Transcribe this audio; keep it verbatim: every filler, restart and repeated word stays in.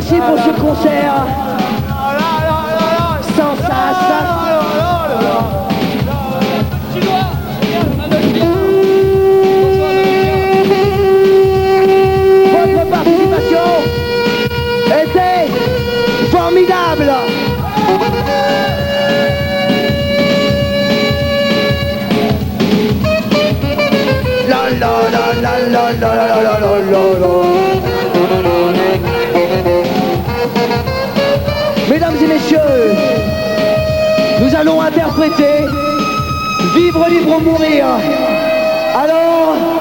Merci pour ce concert. Sans sas. Votre participation était formidable. La la la la la la la la la la. Mesdames et messieurs, nous allons interpréter Vivre libre ou mourir. Alors